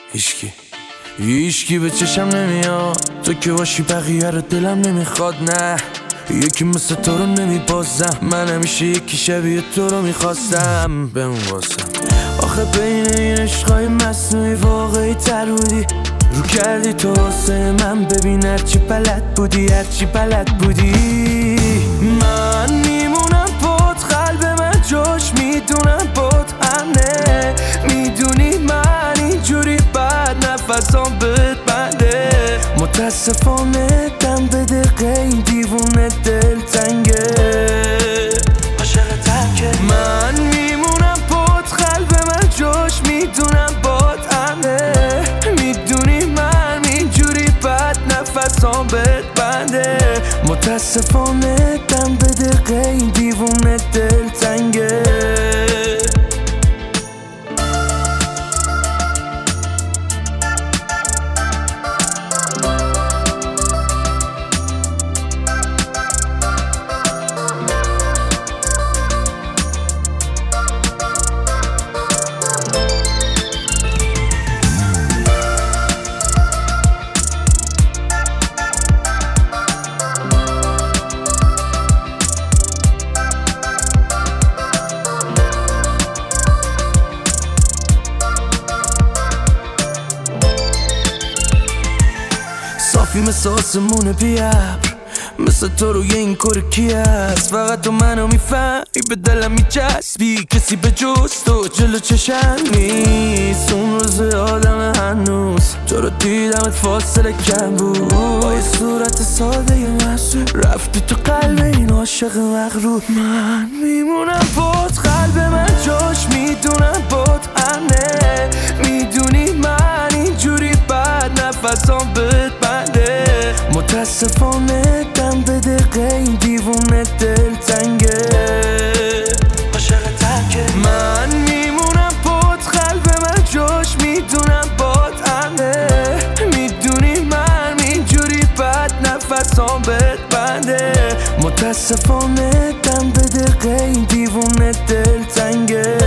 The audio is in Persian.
هیشکی به چشم نمیاد، تو که باشی بقیه رو دلم نمیخواد. نه یکی مثل تو رو نمیبازم، من همیشه یکی شبیه تو رو میخواستم. بمون واسم آخه بین این عشقای مصنوعی واقعی تر بودی. رو کردی تو واسه من، ببین هرچی بلد بودی. من میمونم باد، قلب من جاش میدونم باد همه. میدونی من اینجوری بد نفسام بهت بنده. متاسفانه دم به دقیقه این دیوونه دل تنگه. من میمونم باد، قلب من جاش میدونم باد همه. میدونی من اینجوری بد نفسام بهت بنده. متاسفانه دم به دقیقه این دیوونه دل تنگه. صافی مثل آسمون بیابر، مثل تو روی این کار کی هست؟ فقط تو منو میفهمی، به دلم میچسبی. کسی به جز تو جلو چشم نیست. اون روز آدم هنوز تو رو دیدمت فاصله کم بود. با یه صورت ساده ی محسوب رفتی تو قلب این عاشق مغرور. من میمونم باد، قلب من جاش میدونم باد همه. میدونی من اینجوری بد نفسام بهت بنده. متاسفانه دم به دقیقه این دیوونه دل تنگه. من میمونم باد، قلب من جاش میدونم باد همه. میدونی من اینجوری بد نفسام بهت بنده. متاسفانه دم به دقیقه این دیوونه دل تنگه.